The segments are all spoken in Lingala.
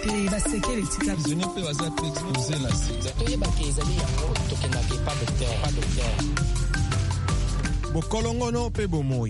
te basekele tika prisonnier pe baza pe exposé la sida toyebaki ezali yango tokendaki pas docteur bokolongono pe bomoi.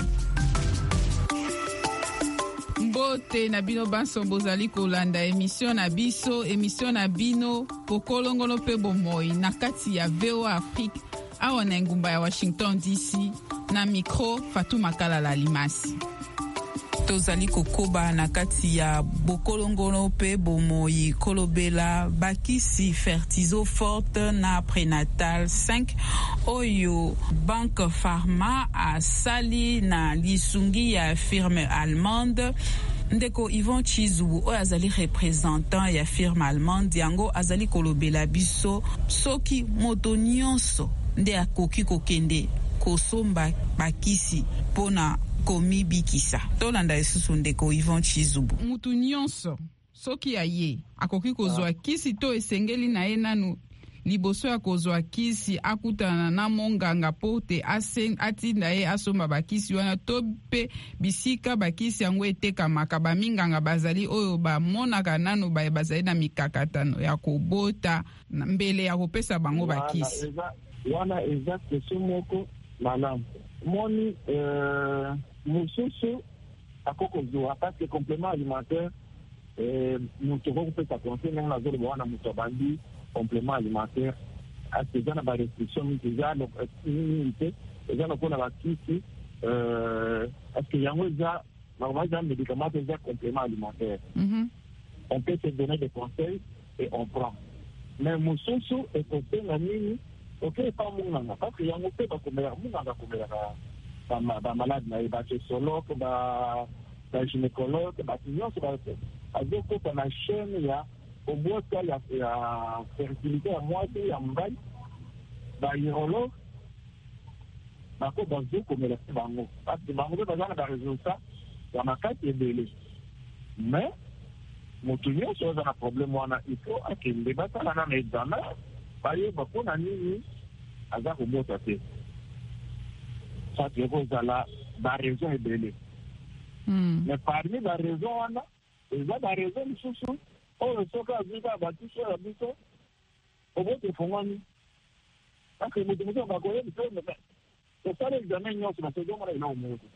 Mbote na bino banso bozali kolanda émission na bino bokolongono pe bomoi na kati ya VOA Afrique awa na ngumba ya Washington DC na micro Fatou Makalala Alimasi. Tozali kokoba na kati ya bokolongono pe bomoi kolobela bakisi Fertizo Forte na Prenatal 5 oyo Banque Pharma asali na lisungi ya firme allemande. Ndeko Yvon Chizubu oyo azali représentant ya firme allemande yango azali kolobela biso soki moto nyonso nde akoki kokende kosomba bakisi pona komi bikisa. Tolanda esusu ndeko Yvon Chizubu. Mutu nyonso soki aye akoki kozwa kisi to esengeli na ye nanu liboso ya kozwa kisi akutana na monganga pote atinda ye asomba bakisi wana to pe bisika bakisi yango etekamaka baminganga bazali oyo bamonaka nanu bazali na mikakatano ya kobota mbele ya kopesa bango bakisi. Wana eza question moko malamu. Moni mususu akokozwa parce que complément alimentaire mutu okopesa conseil ndenge nazoloba wana mutu abandi complément alimentaire ase eza na barestriction mingi te eza lokola bakisi parceque yango eza normalement eza médicament te eza complément alimentaire. On peut se donner des conseils et on prend mais mususu ekosenga nini oke pa munganga parce que yango pe bakomela munganga akomelaka bamalade na ye basociologue bagynécologue batu nyonso azokota na chaîne ya obota ya fertilité ya mwasi ya mobali baurologue bako bazokomela pe bango parce que bango mpe baza na baresultat ya makasi ebele mais motu nyonso aza na problème wana ifo akende basalana na examen bayeba mpona nini aza kobota te saki ekozala baraison ebele mais parmi baraison wana eza baraison lisusu oyo soki azwika bakisi oyo ya biso obota efongwani parce moto mosusu bakoyebi te osala examen nyonso basezomona eloko moto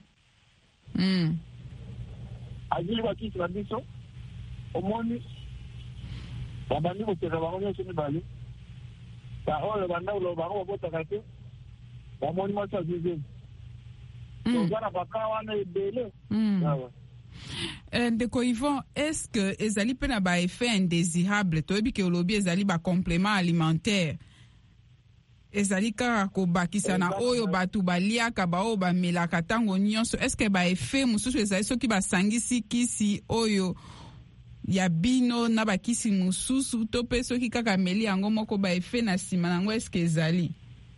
azwiki bakisi na biso omoni babandi koseka bango nyonso mibale oyo banda uloba bango babotaka te bamoni mwasi azwizeni toza na baka wana ebele. Ndeko Yvon, est-ce que ezali pe na ba effet indésirable toyebi ke olobi ezali ba complément alimentaire ezali kaka kobakisa na oyo batu baliaka baoyo bamelaka ntango nyonso est-ce que ba effet mosusu ezali soki basangisi kisi oyo ya bino na bakisi mosusu to pe soki kaka meli yango moko ba effet na nsima nango est-ce que ezali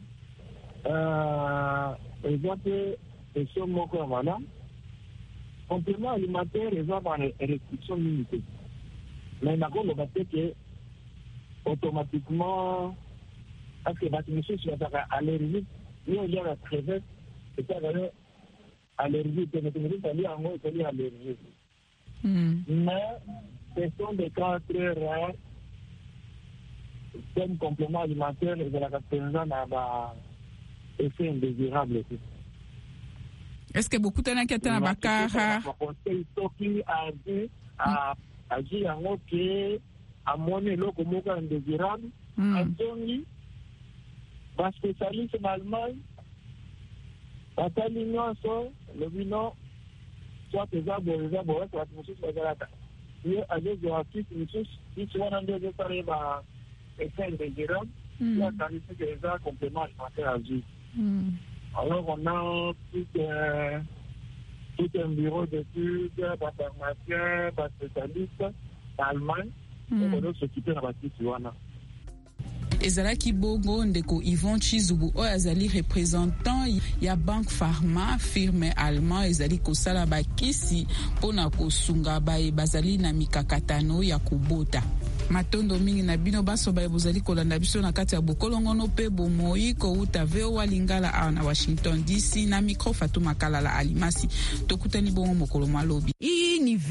eza pe question moko ya malamu. Complément alimentaire eza ba restriction mingi te mais nakoloba te ke automatiquement parce que batu mosusu bazaka allergique yo oliaka crevette ezaka yo allergie te moto mosusu ali yango ezali allergie mais ce sont des cas très rares comme complément alimentaire ezalaka mpenza na ba effet indésirable te. Est-ce que beaucoup de gens qui ont bakara conseil soki agi yango ke amoni eloko moko indésirable azongi baspécialiste na Allemagne batali nyonso lobi no soit eza boye batu mosusu bazalaka ye azozwa kisi mosusu kisi wana nde ezosala ye ba effet indésirable ye akanisi ke eza complément alimentaire azwi. Alors on a tout un bureau d'études, des pharmaciens, des spécialistes en Allemagne pour nous s'occuper de la Tijuana. ezalaki bongo ndeko Yvon Chizubu oyo azali représentant ya Banque Pharma firme allemand ezali kosala bakisi mpona kosunga baye bazali na mikakatano ya kobota. Matondo mingi na bino baso baye bozali kolanda biso na kati ya bokolongono pe bomoi kouta VOA Lingala awa na Washington DC na micro Fatou Makalala Alimasi tokutani bongo mokolo malobi.